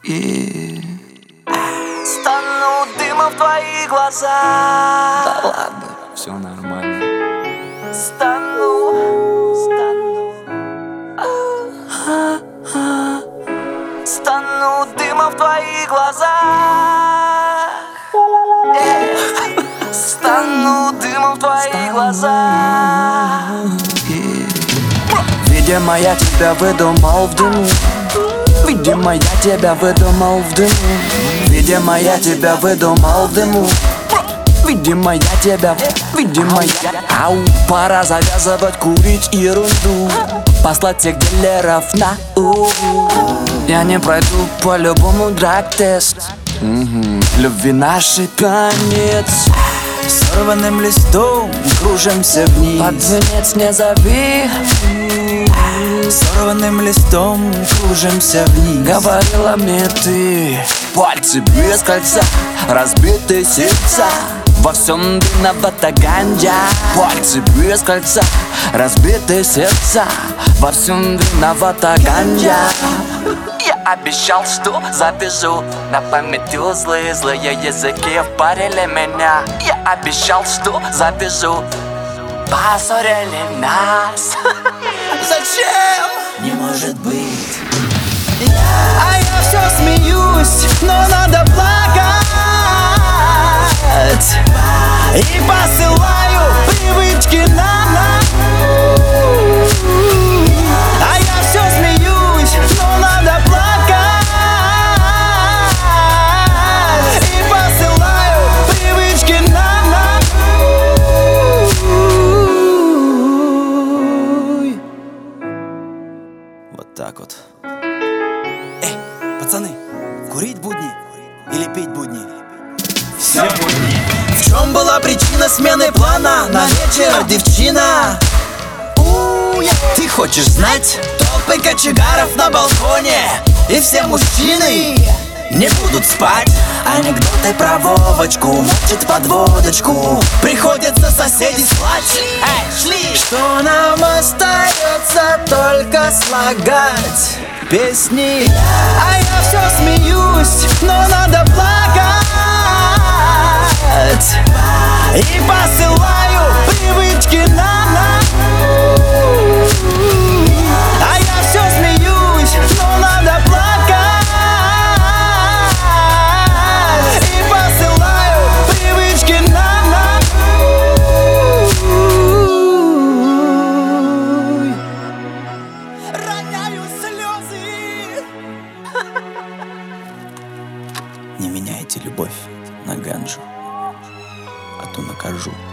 И стану дымом в твоих глазах. да ладно, все нормально. Стану дымом в твоих глазах. Стану дымом в твоих глазах. Видимо, я тебя выдумал в дыму. Видимо, я тебя выдумал в дыму. Видимо, я тебя выдумал в дыму. Видимо, я тебя, видимо, я. Ау, пора завязывать курить ерунду. Послать всех дилеров на Я не пройду по-любому драг-тест. Любви нашей конец. Сорванным листом кружимся вниз. Под венец не зови. Сорванным листом кружимся вниз. Говорила мне ты. Пальцы без кольца, разбитые сердца. Во всем виновата ганджа. Пальцы без кольца, разбитые сердца. Во всем виновата ганджа. Я обещал, что завяжу на память узлы. Злые языки впарили меня. Я обещал, что завяжу. Поссорили нас. Зачем? Не может быть. А я все смеюсь, но надо плакать. И посылаю привычки на. А я все смеюсь, но надо плакать. И посылаю привычки на. Вот так вот. Эй, пацаны, курить будни или пить будни? Все будни. В чем была причина смены плана на вечер, девчина? Ты хочешь знать? Толпы кочегаров на балконе. И все мужчины не будут спать. Анекдоты про Вовочку, мочит под водочку. Приходится соседей слать. Эй, шли! Что нам остается, только слагать песни. А я все смеюсь, но надо плакать. И посылаю привычки на. А я все смеюсь, но надо плакать. И посылаю привычки на. Роняю слезы. Не меняйте любовь на ганджу, а то накажу.